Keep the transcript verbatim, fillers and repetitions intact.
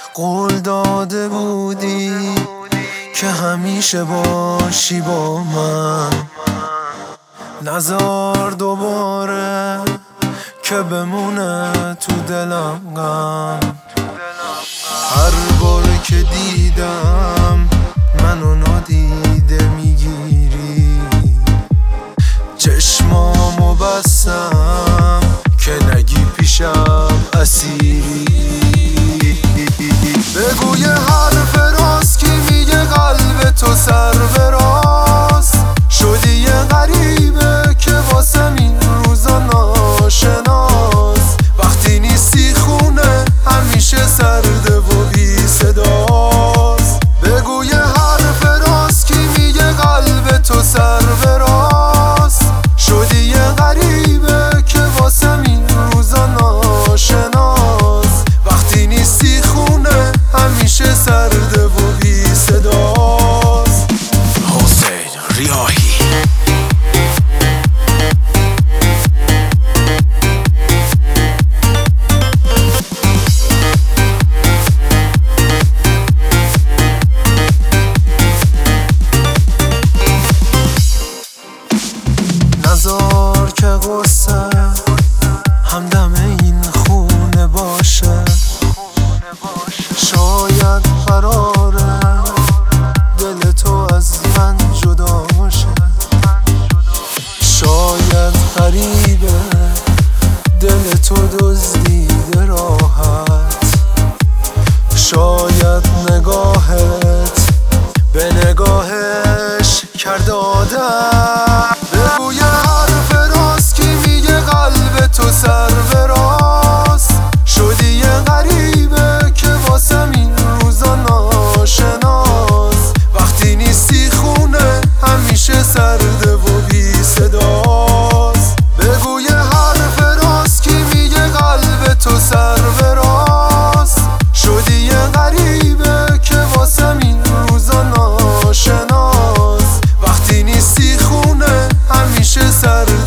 قول داده بودی که همیشه باشی با من، نزار دوباره که بمونه تو دلم غم. هر بار که دیدم منو نادیده میگیری، چشمامو بستم که نگی پیشم اسیری. بگو یه حرف راست کی میگه قلب تو سر به راست، شدی یه غریبه که واسه این روزا ناشناس. وقتی نیستی خونه همیشه سرده و بی صداست. بگو یه حرف راست کی میگه قلب تو سر به راست، شدی یه غریبه که واسه این روزا ناشناس. وقتی نیستی خونه همیشه سرده و بی صداست. حسین ریاحی. نزار که غصه همدم این خونه باشه، شاید قراره دل تو از من جدا شه. شاید غریبه دل تو دزدیده راحت، شاید نگاهت به نگاهش کرده عادت. بگو یه حرف راست کی میگه قلب تو سر به راست، شدی یه غریبه که واسه این روزا ناشناس. وقتی نیستی خونه همیشه سرده و بی صداست. بگو یه حرف راست کی میگه قلب تو سر به راست، شدی یه غریبه که واسه این روزا ناشناس. وقتی نیستی خونه همیشه سر